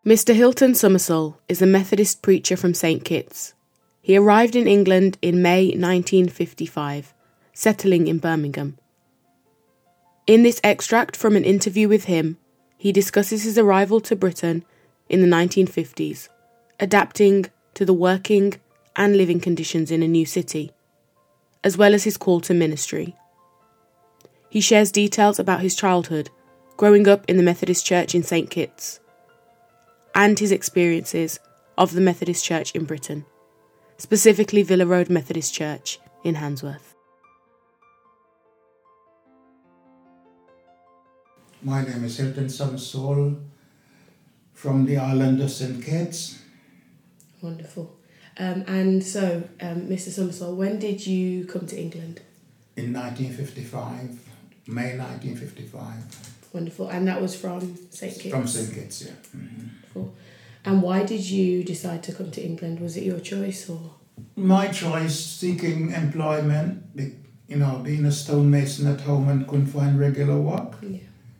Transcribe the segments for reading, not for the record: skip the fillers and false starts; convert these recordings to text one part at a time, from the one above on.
Mr. Hilton Summersall is a Methodist preacher from St. Kitts. He arrived in England in May 1955, settling in Birmingham. In this extract from an interview with him, he discusses his arrival to Britain in the 1950s, adapting to the working and living conditions in a new city, as well as his call to ministry. He shares details about his childhood, growing up in the Methodist Church in St. Kitts, and his experiences of the Methodist Church in Britain, specifically Villa Road Methodist Church in Handsworth. My name is Hilton Summersall from the island of St. Kitts. Wonderful. Mr. Summersall, when did you come to England? In 1955, May 1955. Wonderful. And that was from St. Kitts? From St. Kitts, yeah. Mm-hmm. Cool. And why did you decide to come to England? Was it your choice or? My choice, seeking employment, being a stonemason at home and couldn't find regular work. Yeah.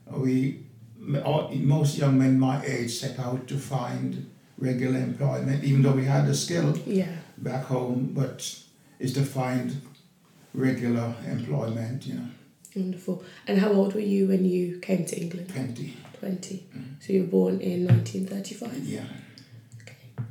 Most young men my age set out to find regular employment, even though we had the skill back home, but is to find regular employment, Wonderful. And how old were you when you came to England? 20. 20. So you were born in 1935? Yeah. Okay.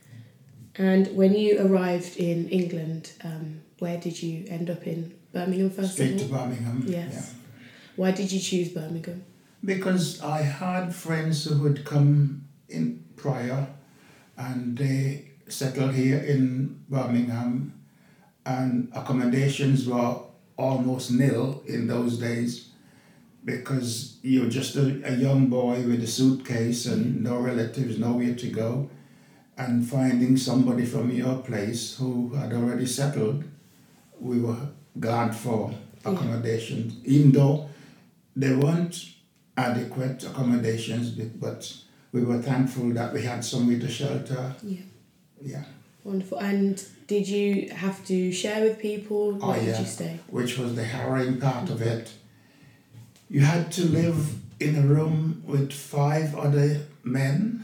And when you arrived in England, where did you end up in? Birmingham first of all? Straight to Birmingham. Yes. Yeah. Why did you choose Birmingham? Because I had friends who had come in prior and they settled here in Birmingham, and accommodations were almost nil in those days because you're just a young boy with a suitcase and no relatives, nowhere to go, and finding somebody from your place who had already settled, we were glad for accommodations, even though they weren't adequate accommodations, but we were thankful that we had somewhere to shelter. Yeah. Wonderful. And did you have to share with people? Where did you stay? Which was the harrowing part of it. You had to live in a room with 5 other men.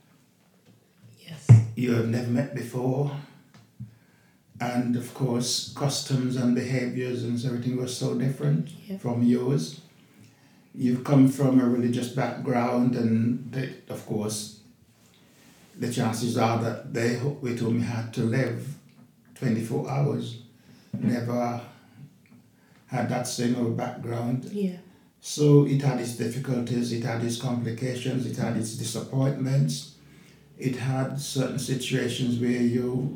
Yes. You have never met before. And of course, customs and behaviours and everything was so different from yours. You've come from a religious background, and of course, the chances are that they with whom you had to live 24 hours never had that same of a background. Yeah. So it had its difficulties, it had its complications, it had its disappointments. It had certain situations where you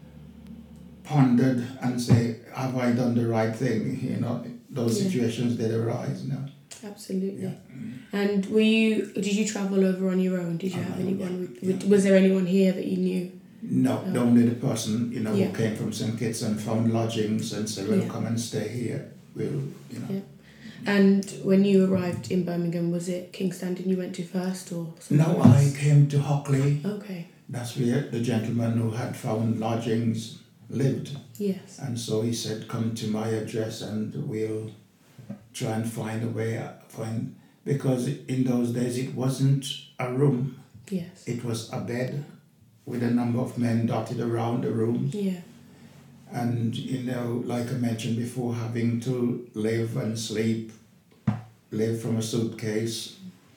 pondered and say, have I done the right thing? Those situations did arise. Absolutely. Yeah. And did you travel over on your own? Did you have anyone? Was there anyone here that you knew? No, only the person, who came from St. Kitts and found lodgings and said, well, come and stay here. Yeah. And when you arrived in Birmingham, was it King's Standing you went to first or No, else? I came to Hockley. Okay. That's where the gentleman who had found lodgings lived. Yes. And so he said, come to my address and we'll try and find a way, because in those days it wasn't a room. Yes. It was a bed with a number of men dotted around the room. Yeah. And, like I mentioned before, having to live and sleep, live from a suitcase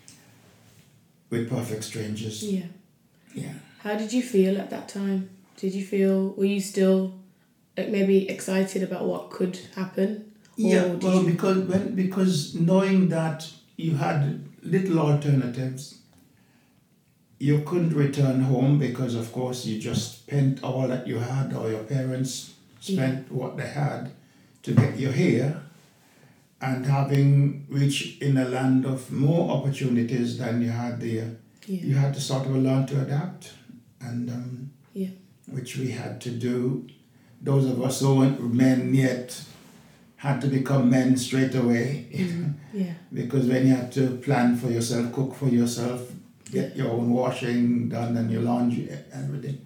with perfect strangers. Yeah. Yeah. How did you feel at that time? Were you still maybe excited about what could happen? Because knowing that you had little alternatives, you couldn't return home because, of course, you just spent all that you had, or your parents spent what they had to get you here, and having reached in a land of more opportunities than you had there, you had to sort of learn to adapt, and which we had to do. Those of us who weren't men yet had to become men straight away. Because when you had to plan for yourself, cook for yourself, get your own washing done and your laundry, everything.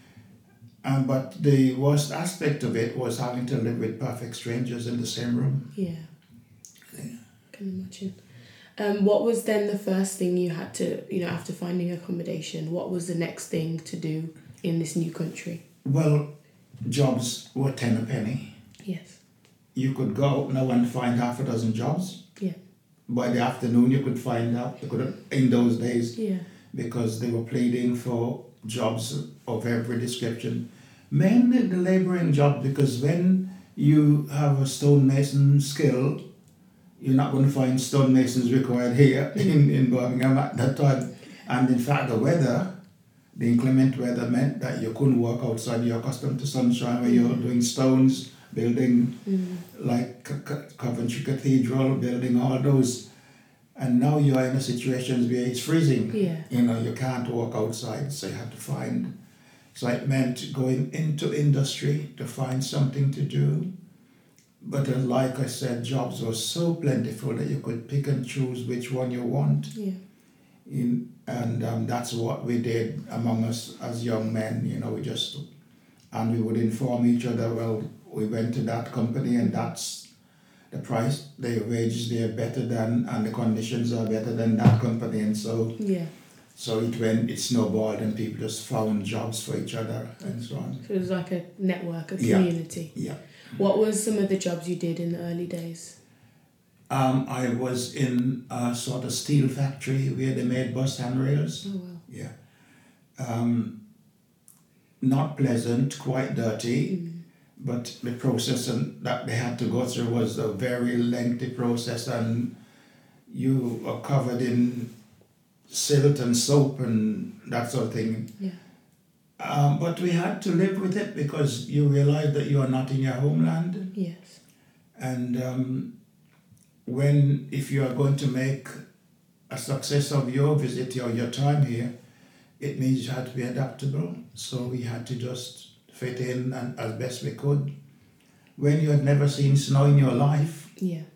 But the worst aspect of it was having to live with perfect strangers in the same room. Yeah. Can imagine. What was then the first thing you had to, after finding accommodation, what was the next thing to do in this new country? Well, jobs were 10 a penny. Yes. You could go out now and find half a dozen jobs. Yeah. By the afternoon, you could find out, in those days, Yeah. because they were pleading for jobs of every description. Mainly the labouring job, because when you have a stonemason skill, you're not going to find stonemasons required here in Birmingham at that time. And in fact, the inclement weather meant that you couldn't work outside. You're accustomed to sunshine where you're doing stones, building like Coventry Cathedral, building all those. And now you are in a situation where it's freezing. Yeah. You can't walk outside, so you have to find. So it meant going into industry to find something to do. But like I said, jobs were so plentiful that you could pick and choose which one you want. Yeah. And that's what we did among us as young men. We would inform each other, well, we went to that company and that's the price, the wages they are better than, and the conditions are better than that company. And so it snowballed and people just found jobs for each other and so on. So it was like a network, a community. Yeah. What was some of the jobs you did in the early days? I was in a sort of steel factory where they made bus handrails. Oh, wow. Yeah. Not pleasant, quite dirty, but the process that they had to go through was a very lengthy process, and you are covered in silt and soap and that sort of thing. Yeah. But we had to live with it because you realize that you are not in your homeland. Yes. And if you are going to make a success of your visit or your time here, it means you had to be adaptable. So we had to just fit in and as best we could. When you had never seen snow in your life,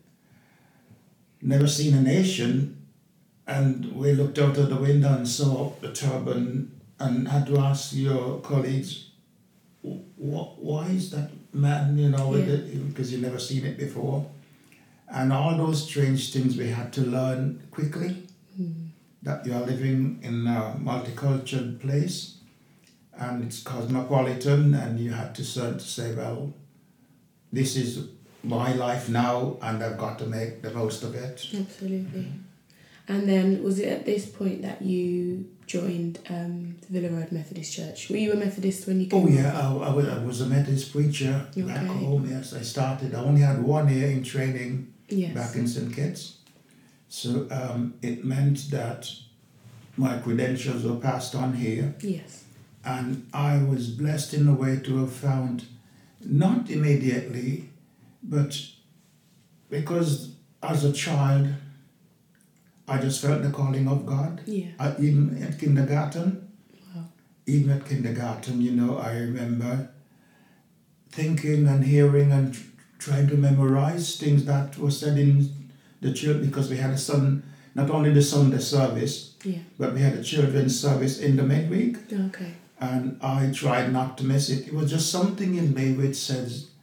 never seen a nation, and we looked out of the window and saw the turban and had to ask your colleagues, why is that man, because you've never seen it before. And all those strange things we had to learn quickly, that you are living in a multicultural place and it's cosmopolitan, and you had to say, well, this is my life now and I've got to make the most of it. Absolutely. And then was it at this point that you joined the Villa Road Methodist Church? Were you a Methodist when you came? Oh yeah, I was a Methodist preacher back home. Yes, I only had 1 year in training back in St. Kitts. So it meant that my credentials were passed on here. Yes. And I was blessed in a way to have found, not immediately, but because as a child, I just felt the calling of God. Yeah. Even at kindergarten. Wow. Even at kindergarten, I remember thinking and hearing and trying to memorize things that were said in the church, because we had not only the Sunday service, but we had a children's service in the midweek. Okay. And I tried not to miss it. It was just something in me which says,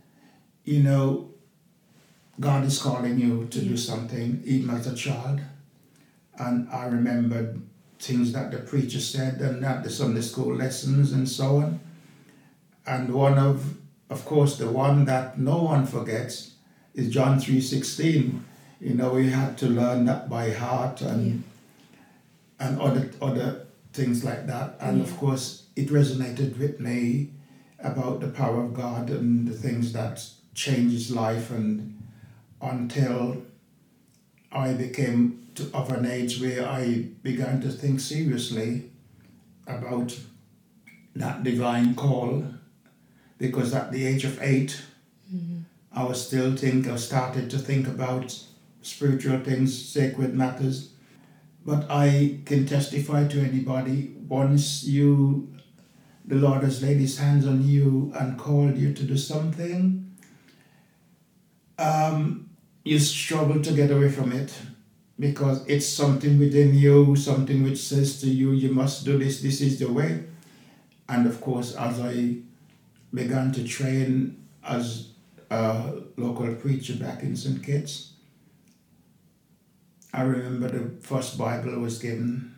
God is calling you to do something, even as a child. And I remembered things that the preacher said and at the Sunday school lessons and so on. And one of course, the one that no one forgets is John 3:16. We had to learn that by heart and other things like that. And of course, it resonated with me about the power of God and the things that changes life, and until I became of an age where I began to think seriously about that divine call, because at the age of 8, I started to think about spiritual things, sacred matters. But I can testify to anybody, once the Lord has laid his hands on you and called you to do something, you struggle to get away from it, because it's something within you, something which says to you, you must do this, this is the way. And of course, as I began to train as a local preacher back in St. Kitts, I remember the first Bible was given,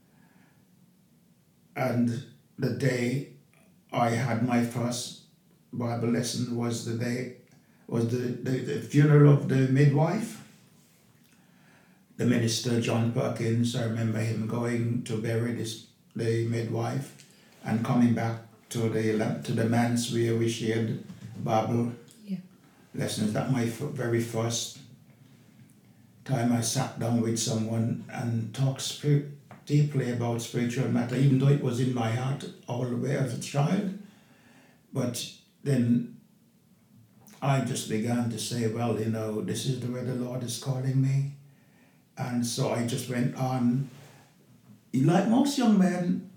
and the day I had my first Bible lesson was the funeral of the midwife, the minister John Perkins. I remember him going to bury the midwife and coming back to the manse where we shared Bible lessons. That my very first time I sat down with someone and talked deeply about spiritual matter, even though it was in my heart all the way as a child. But then I just began to say, well, this is the way the Lord is calling me. And so I just went on. Like most young men,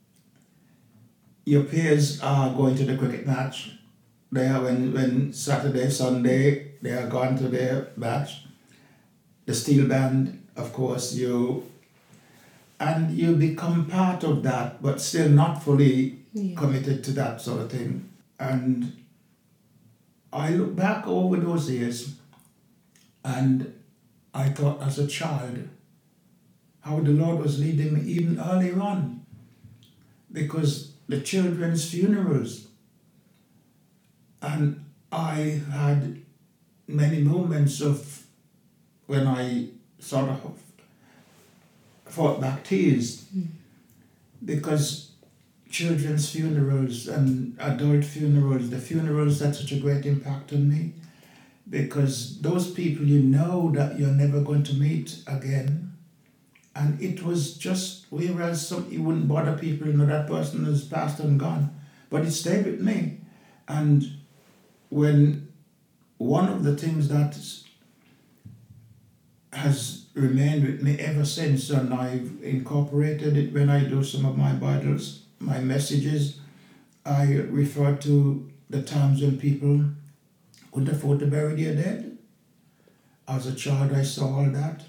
your peers are going to the cricket match. They are when Saturday, Sunday, they are gone to their match. The steel band, of course, you become part of that, but still not fully committed to that sort of thing. And I look back over those years and I thought as a child how the Lord was leading me even earlier on, because the children's funerals, and I had many moments of when I sort of fought back tears, because children's funerals and adult funerals, the funerals had such a great impact on me, because those people that you're never going to meet again. And it was just, whereas you wouldn't bother people, that person is passed and gone, but it stayed with me. And when one of the things that has remained with me ever since, and I've incorporated it when I do some of my Bibles, my messages, I refer to the times when people couldn't afford to bury their dead. As a child, I saw all that.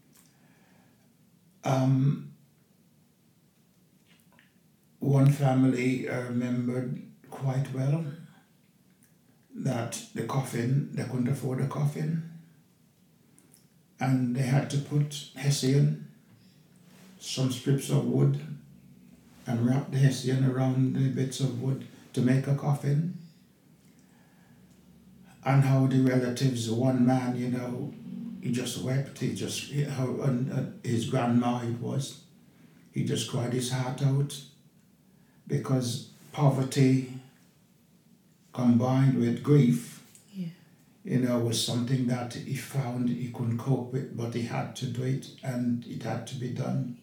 One family I remembered quite well, that the coffin, they couldn't afford a coffin, and they had to put hessian, some strips of wood, and wrap the hessian around the bits of wood to make a coffin. And how the relatives, one man, he just wept. His grandma it was. He just cried his heart out, because poverty combined with grief, was something that he found he couldn't cope with, but he had to do it, and it had to be done.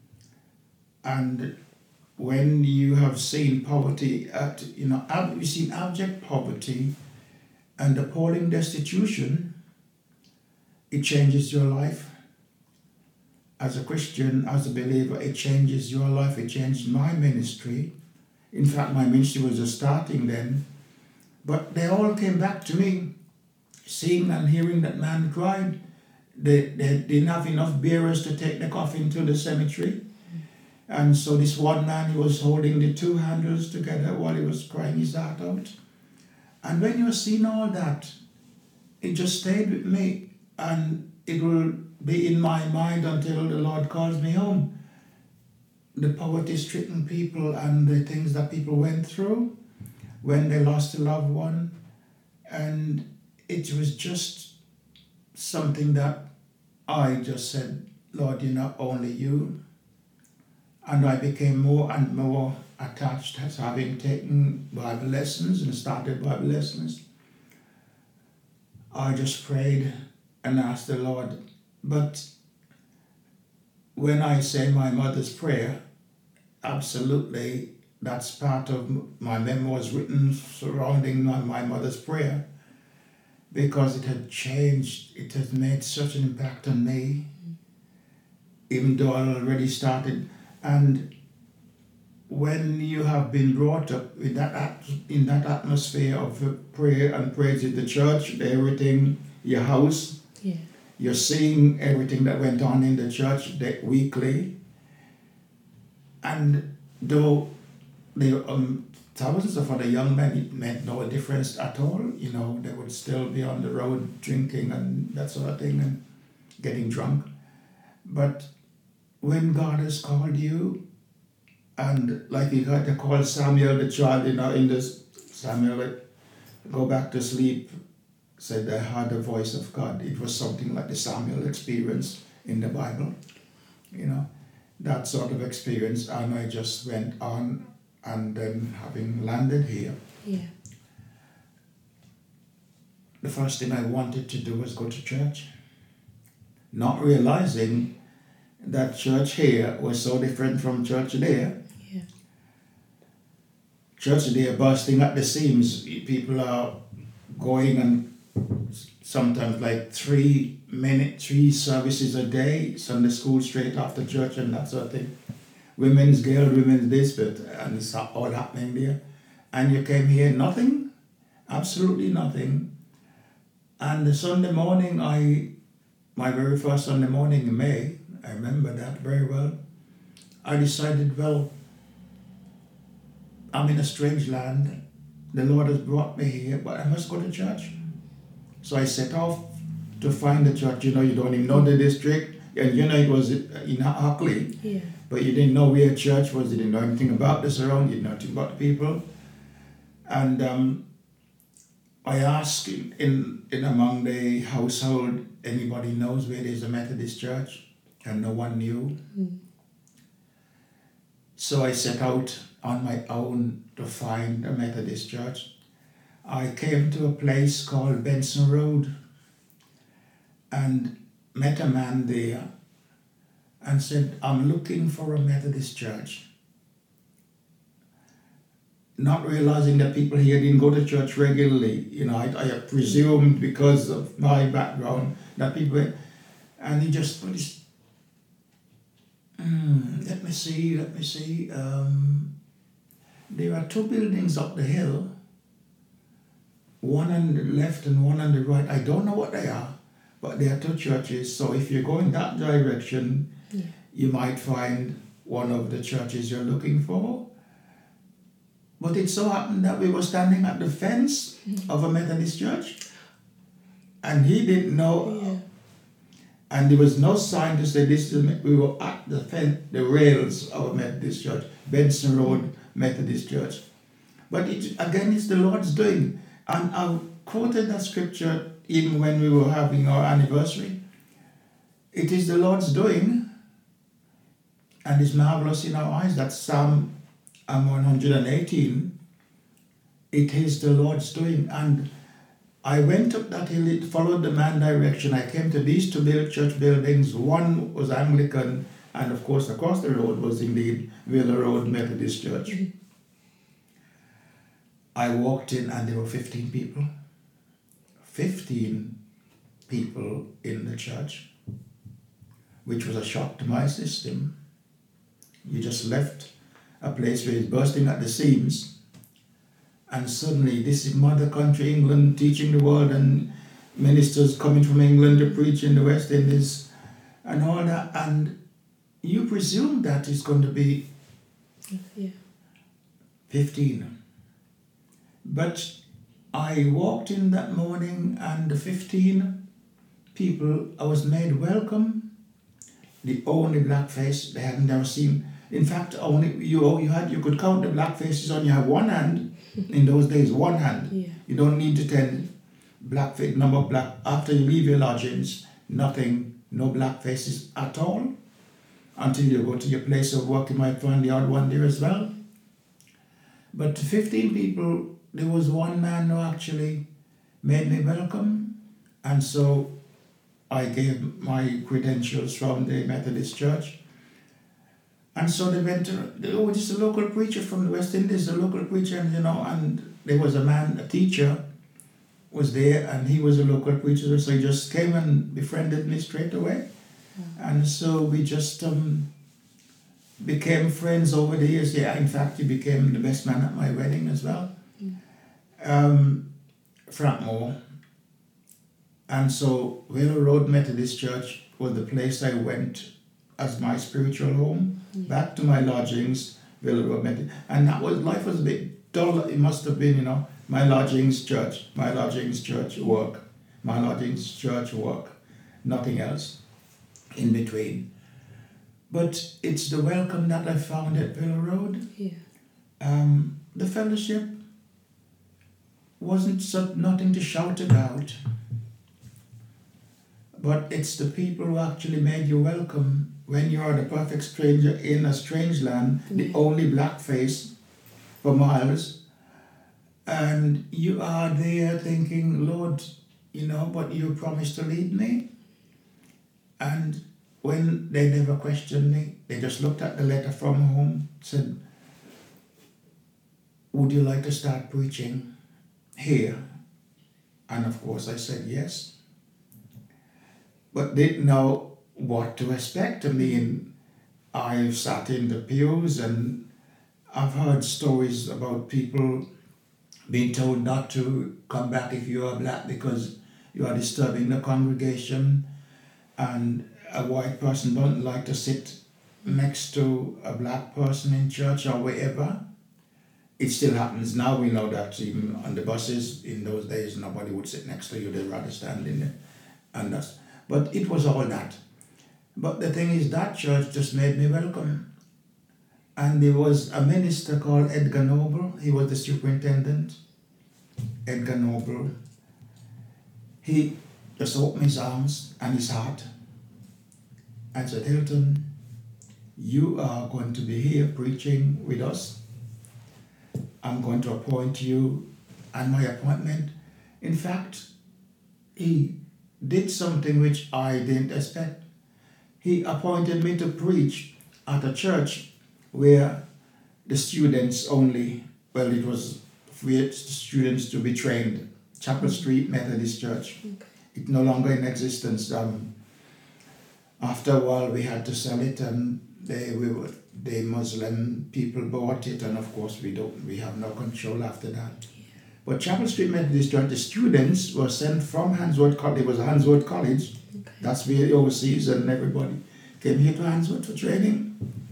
And when you have seen poverty you've seen abject poverty and appalling destitution, it changes your life. As a Christian, as a believer, it changes your life. It changed my ministry. In fact, my ministry was just starting then. But they all came back to me, seeing and hearing that man cried. They didn't have enough bearers to take the coffin to the cemetery. And so this one man, he was holding the two handles together while he was crying his heart out. And when you're seeing all that, it just stayed with me, and it will be in my mind until the Lord calls me home. The poverty-stricken people and the things that people went through when they lost a loved one. And it was just something that I just said, Lord, only you. And I became more and more attached, as having taken Bible lessons and started Bible lessons. I just prayed and asked the Lord. But when I say my mother's prayer, absolutely, that's part of my memoirs written surrounding my mother's prayer, because it had changed, it had made such an impact on me, even though I already started. And when you have been brought up with in that atmosphere of prayer and praise in the church, everything, your house, you're seeing everything that went on in the church weekly. And though there thousands of other young men, it made no difference at all. They would still be on the road drinking and that sort of thing and getting drunk. But when God has called you, and like he had to call Samuel the child, in this Samuel, go back to sleep, said I heard the voice of God. It was something like the Samuel experience in the Bible, that sort of experience. And I just went on, and then having landed here, the first thing I wanted to do was go to church, not realizing that church here was so different from church there. Church there bursting at the seams. People are going and sometimes like 3 services a day, Sunday school straight after church and that sort of thing. Women's guild, women's this, and it's all happening there. And you came here, nothing, absolutely nothing. And the Sunday morning, my very first Sunday morning in May, I remember that very well, I decided, well, I'm in a strange land. The Lord has brought me here, but I must go to church. So I set off to find the church. You don't even know the district. And it was in Hockley. But you didn't know where church was. You didn't know anything about the surround. You didn't know anything about the people. And I asked in among the household, anybody knows where there's a Methodist church? And no one knew. So I set out on my own to find a Methodist church. I came to a place called Benson Road and met a man there and said, I'm looking for a Methodist church. Not realizing that people here didn't go to church regularly. I presumed because of my background that people went, and he just put his, let me see. There are 2 buildings up the hill, one on the left and one on the right. I don't know what they are, but they are 2 churches. So if you go in that direction, you might find one of the churches you're looking for. But it so happened that we were standing at the fence of a Methodist church, and he didn't know, and there was no sign to say this. We were at the fence, the rails of a Methodist church, Benson Road Methodist Church. But it's the Lord's doing. And I quoted that scripture even when we were having our anniversary. It is the Lord's doing, and it's marvelous in our eyes. That's Psalm 118. It is the Lord's doing. And I went up that hill, it followed the man direction. I came to these 2 church buildings. One was Anglican, and of course across the road was indeed Villa Road Methodist Church. I walked in and there were 15 people. 15 people in the church, which was a shock to my system. You just left a place where it's bursting at the seams, and suddenly this is mother country England, teaching the world, and ministers coming from England to preach in the West Indies and all that, and you presume that it's going to be 15. But I walked in that morning, and the 15 people, I was made welcome. The only black face they hadn't ever seen. In fact, only you could count the black faces on your one hand. In those days, one hand. You don't need to tell number of black. After you leave your lodgings, nothing, no black faces at all. Until you go to your place of work, you might find the odd one there as well. But 15 people, there was one man who actually made me welcome. And so I gave my credentials from the Methodist Church. And so they went to, just a local preacher from the West Indies, a local preacher, and there was a man, a teacher, was there, and he was a local preacher, so he just came and befriended me straight away. And so we just became friends over the years. Yeah, in fact, he became the best man at my wedding as well. Frank Moore. And so Villa Road Methodist Church was the place I went as my spiritual home, back to my lodgings, Villa Road Methodist. And life was a bit dull. It must have been, my lodgings, church, work, my lodgings, church, work, nothing else in between. But it's the welcome that I found at Villa Road. Yeah. The fellowship wasn't nothing to shout about, but it's the people who actually made you welcome when you are the perfect stranger in a strange land, the only black face for miles, and you are there thinking, Lord, but you promised to lead me. And when they never questioned me, they just looked at the letter from home, said, would you like to start preaching here? And of course I said yes. But didn't know what to expect. I mean, I've sat in the pews and I've heard stories about people being told not to come back if you are black because you are disturbing the congregation, and a white person don't like to sit next to a black person in church or wherever. It still happens now. We know that even on the buses in those days, nobody would sit next to you. They'd rather stand in there. But it was all that. But the thing is, that church just made me welcome. And there was a minister called Edgar Noble. He was the superintendent. Edgar Noble. He just opened his arms and his heart and said, Hilton, you are going to be here preaching with us. I'm going to appoint you, and my appointment, in fact, he did something which I didn't expect. He appointed me to preach at a church where the students only, it was for the students to be trained, Chapel Street Methodist Church. Okay. It's no longer in existence. After a while we had to sell it, and the Muslim people bought it, and of course we have no control after that. Yeah. But Chapel Street Methodist Church, the students were sent from Handsworth College. It was Handsworth College. Okay. That's where the overseas and everybody came here to Handsworth for training.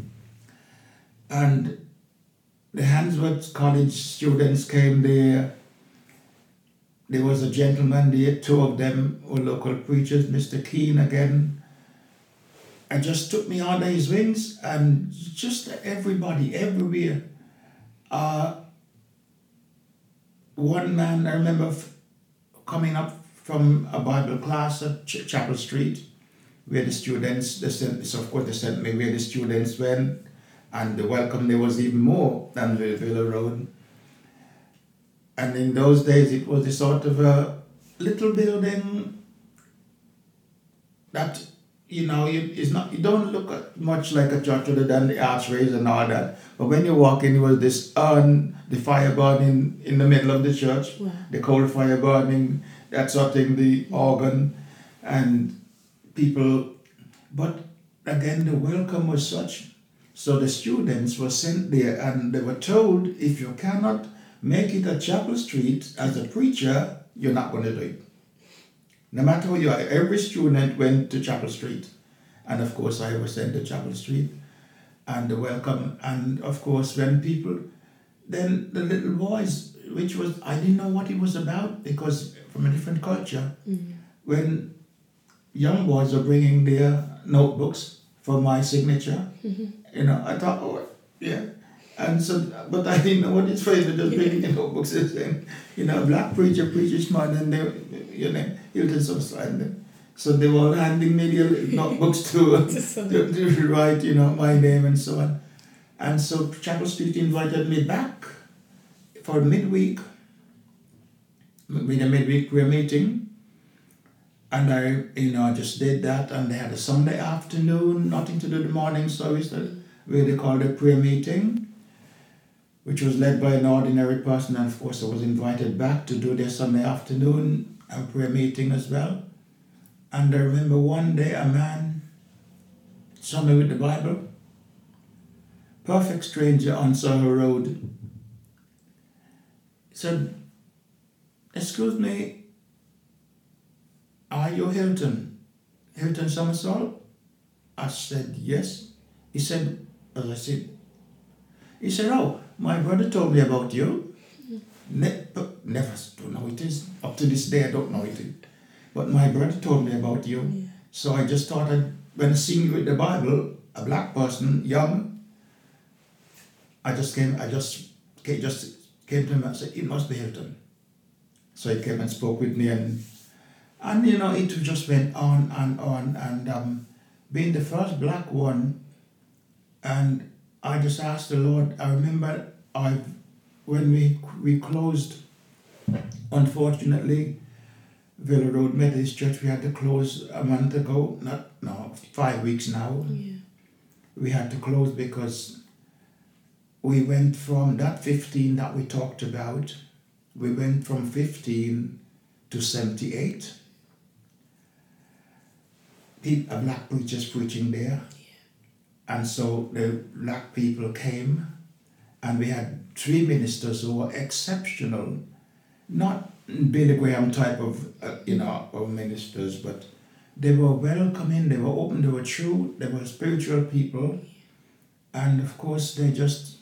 And the Handsworth College students came there. There was a gentleman there, two of them were local preachers, Mr. Keane again, and just took me under his wings, and just everybody, everywhere. One man, I remember coming up from a Bible class at Chapel Street, where the students, they sent me where the students went, and the welcome there was even more than the Villa Road. And in those days it was a sort of a little building that, you don't look much like a church other than the archways and all that. But when you walk in, there was this urn, the fire burning in the middle of the church, wow. The coal fire burning, that sort of thing, the organ, and people. But again, the welcome was such. So the students were sent there, and they were told, if you cannot make it at Chapel Street as a preacher, you're not going to do it. No matter who you are, every student went to Chapel Street. And of course, I was sent to Chapel Street, and the welcome. And of course, when people, then the little boys, which was, I didn't know what it was about, because from a different culture, when young boys are bringing their notebooks for my signature, I thought, oh, yeah. And so, but I didn't know what it's for. They just bringing the notebooks and saying, black preacher preaches man, and they, Hilton so. So they were handing me the notebooks to write, my name and so on. And so Chapel Street invited me back for midweek, with a midweek prayer meeting. And I just did that, and they had a Sunday afternoon, nothing to do with the morning service, where they called a prayer meeting, which was led by an ordinary person, and of course I was invited back to do their Sunday afternoon and prayer meeting as well. And I remember one day a man saw me with the Bible, perfect stranger on Soho Road. He said, "Excuse me, are you Hilton Somersault?" I said, "Yes." He said, "Oh, my brother told me about you." Never don't know it is. Up to this day, I don't know it is. But my brother told me about you. Yeah. So I just thought when I seen you with the Bible, a black person, young. I just came to him and said, "It must be Hilton." So he came and spoke with me, and you know, it just went on, and being the first black one, and I just asked the Lord. I remember when we closed, unfortunately, Villa Road Methodist Church, we had to close a month ago, 5 weeks now. Yeah. We had to close because we went from that 15 that we talked about, we went from 15 to 78. Black preachers preaching there. Yeah. And so the black people came, and we had 3 ministers who were exceptional, not Billy Graham type of of ministers, but they were welcoming, they were open, they were true, they were spiritual people, and of course they just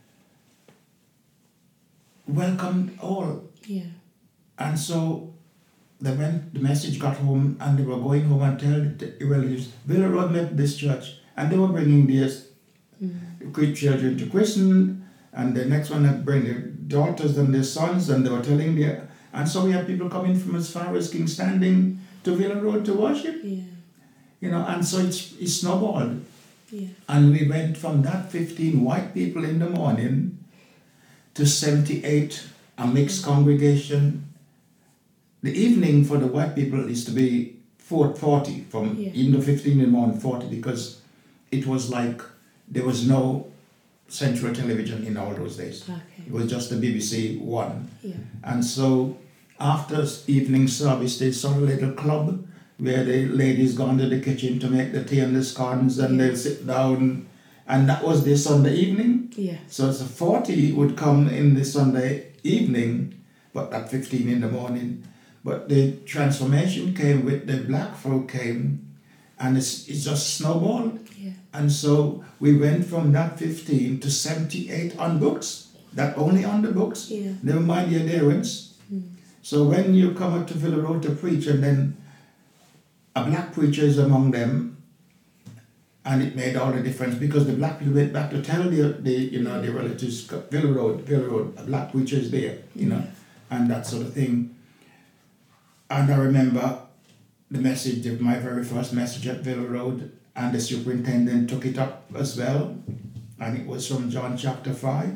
welcomed all. Yeah. And so the message got home, and they were going home and telling the relatives, Villa Road Methodist Church, and they were bringing their children to christen, and the next one had bring their daughters and their sons, and they were telling their, and so we had people coming from as far as King Standing to Villa Road to worship. Yeah. You know, and so it snowballed. Yeah. And we went from that 15 white people in the morning to 78, a mixed congregation. The evening for the white people is to be 40, from even the 15 in the morning, 40, because it was like there was no central television in all those days. Okay. It was just the BBC One. Yeah. And so after evening service, they saw a little club where the ladies go into the kitchen to make the tea and the scones, and they'll sit down, and that was their Sunday evening. Yeah. So it's a 40 would come in the Sunday evening, but at 15 in the morning. But the transformation came with the black folk came, and it's just snowballed. Yeah. And so we went from that 15 to 78 on books, that only on the books, Yeah. never mind the adherents. So when you come up to Villa Road to preach, and then a black preacher is among them, and it made all the difference, because the black people went back to tell the relatives, Villa Road, a black preacher is there, and that sort of thing. And I remember the message, my very first message at Villa Road, and the superintendent took it up as well, and it was from John chapter 5.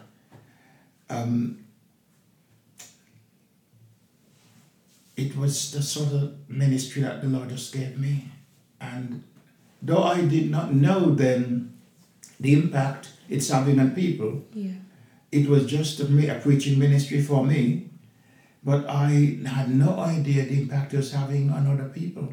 It was the sort of ministry that the Lord just gave me. And though I did not know then the impact it's having on people, it was just a preaching ministry for me, but I had no idea the impact it was having on other people.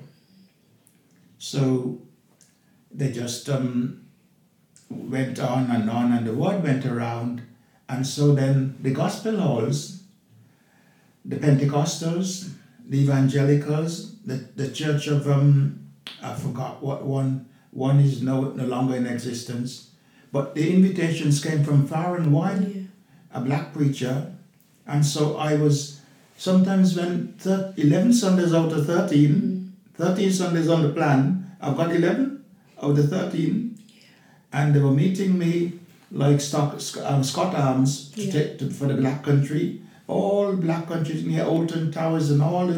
So they just went on, and the word went around. And so then the gospel halls, the Pentecostals, the evangelicals, the church of, I forgot what one is no longer in existence, but the invitations came from far and wide, a black preacher. And so I was, sometimes when 11 Sundays out of 13, 13 Sundays on the plan, I've got 11 out of 13, and they were meeting me like Scott Arms for the black country. All black countries near Alton Towers and all,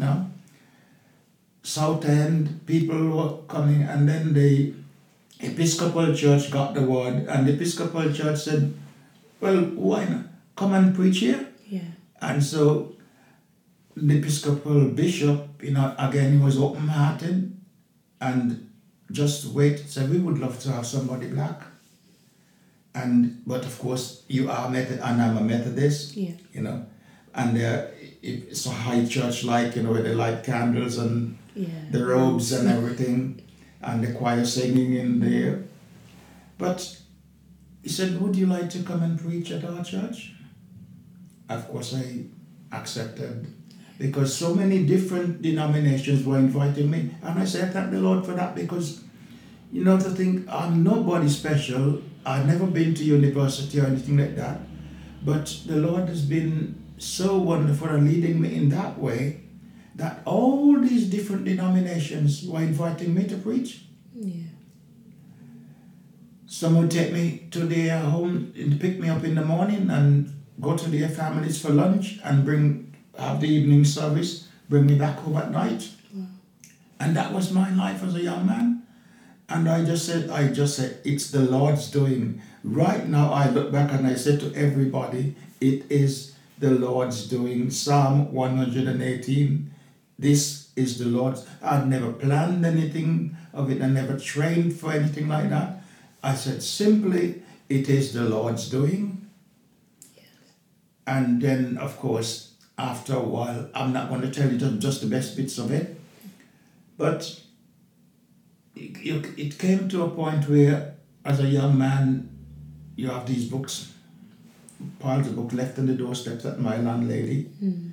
South End, people were coming, and then the Episcopal Church got the word, and the Episcopal Church said, well, why not? Come and preach here. Yeah. And so the Episcopal bishop, again, he was open-hearted, and just said, we would love to have somebody black. But of course, you are Methodist, and I'm a Methodist, and it's a high church where they light candles and the robes and everything, and the choir singing in there. But he said, would you like to come and preach at our church? Of course, I accepted, because so many different denominations were inviting me, and I said, thank the Lord for that, because to think I'm nobody special. I've never been to university or anything like that, but the Lord has been so wonderful and leading me in that way, that all these different denominations were inviting me to preach. Yeah. Some would take me to their home and pick me up in the morning and go to their families for lunch and have the evening service, bring me back home at night. Wow. And that was my life as a young man. And I just said, it's the Lord's doing. Right now I look back and I said to everybody, it is the Lord's doing. Psalm 118, this is the Lord's. I'd never planned anything of it. I never trained for anything like that. I said simply, it is the Lord's doing. Yes. And then, of course, after a while, I'm not going to tell you just the best bits of it, but it came to a point where, as a young man, you have these books, piles of books left on the doorsteps at my landlady.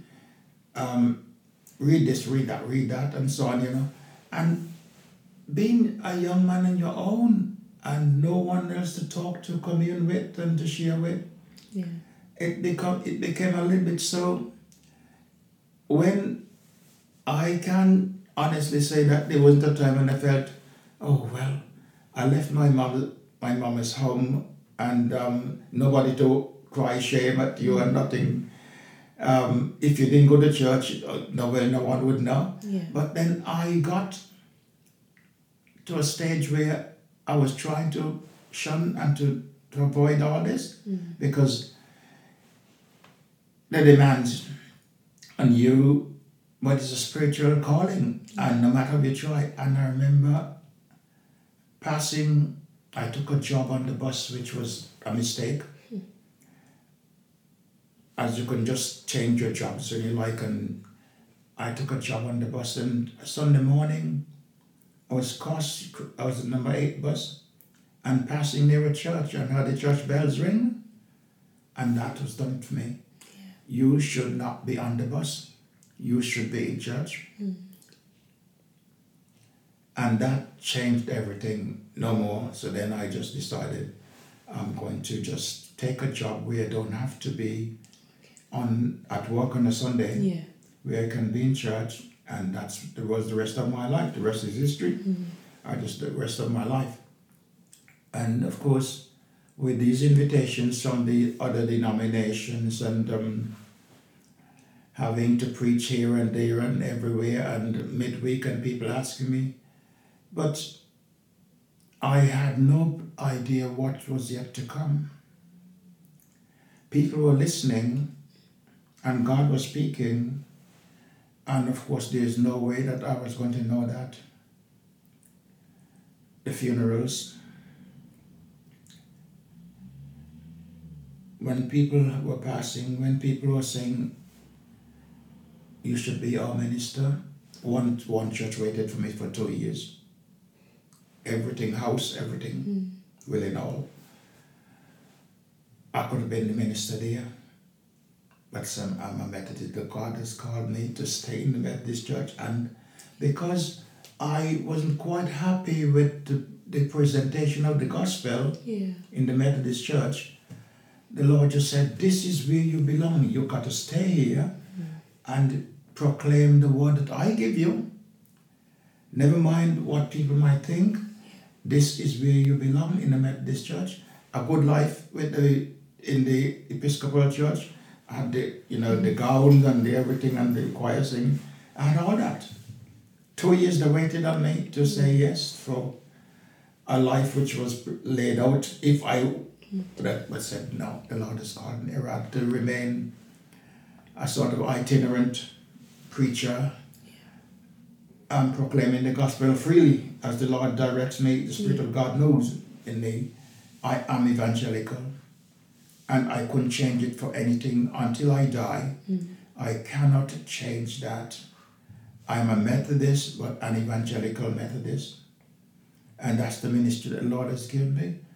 Read this, read that, and so on, And being a young man on your own, and no one else to talk to, commune with, and to share with. Yeah. It became a little bit so. When I can honestly say that there wasn't a time when I felt, oh well, I left my mama's home, and nobody to cry shame at you and nothing. If you didn't go to church, no one would know. Yeah. But then I got to a stage where I was trying to shun and to avoid all this, because the demands on you, what is a spiritual calling, and no matter how you try. And I remember I took a job on the bus, which was a mistake, as you can just change your jobs when you like. And I took a job on the bus, and Sunday morning I was the number 8 bus, and passing near a church, and heard the church bells ring, and that was done for me. Yeah. You should not be on the bus. You should be in church. And that changed everything no more. So then I just decided I'm going to just take a job where I don't have to be at work on a Sunday, where I can be in church, and that was the rest of my life. The rest is history. The rest of my life. And of course, with these invitations from the other denominations, and having to preach here and there and everywhere, and midweek, and people asking me, but I had no idea what was yet to come. People were listening, and God was speaking, and of course there's no way that I was going to know that. The funerals, when people were passing, when people were saying, you should be our minister, one church waited for me for 2 years. Everything, house, everything, will and all. I could have been the minister there, but I'm a Methodist. God has called me to stay in the Methodist church, and because I wasn't quite happy with the presentation of the gospel in the Methodist church, the Lord just said, this is where you belong. You got to stay here and proclaim the word that I give you. Never mind what people might think. This is where you belong in the Methodist church. A good life in the Episcopal church. I had the gowns and the everything and the choir singing. I had all that. 2 years they waited on me to say yes for a life which was laid out. But said no, the Lord has called me rather to remain a sort of itinerant preacher, and proclaiming the gospel freely as the Lord directs me. The Spirit of God knows in me. I am evangelical, and I couldn't change it for anything until I die. I cannot change that. I'm a Methodist, but an evangelical Methodist, and that's the ministry that the Lord has given me.